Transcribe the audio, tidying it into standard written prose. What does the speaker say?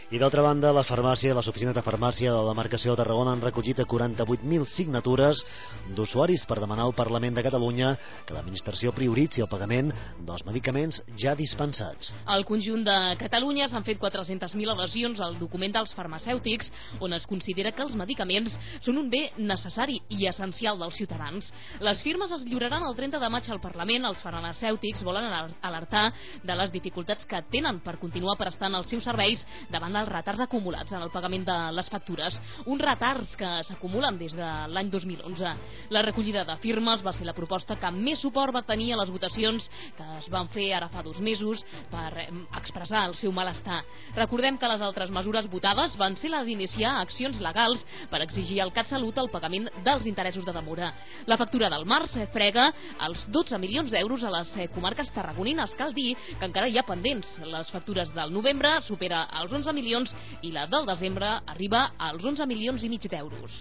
I d'altra banda, les oficines de farmàcia de la demarcació de Tarragona han recollit 48.000 signatures d'usuaris per demanar al Parlament de Catalunya que l'administració prioritzi el pagament dels medicaments ja dispensats. Al conjunt de Catalunya s'han fet 400.000 adhesions al document dels farmacèutics, on es considera que els medicaments són un bé necessari i essencial dels ciutadans. Les firmes es lliuraran el 30 de maig al Parlament. Els farmacèutics volen alertar de les dificultats que tenen per continuar prestant els seus serveis davant dels retards acumulats en el pagament de les factures, uns retards que s'acumulen des de l'any 2011. La recollida de firmes va ser la proposta que més suport va tenir a les votacions que es van fer ara fa 2 mesos per expressar el seu malestar. Recordem que les altres mesures votades van ser la d'iniciar accions legals per exigir al CatSalut el pagament dels interessos de demora. La factura del març frega els 12 milions d'euros a les comarques tarragonines. Cal dir que encara hi ha pendents. Les factures del novembre supera els 11 milions i la del desembre arriba als 11 milions i mig d'euros.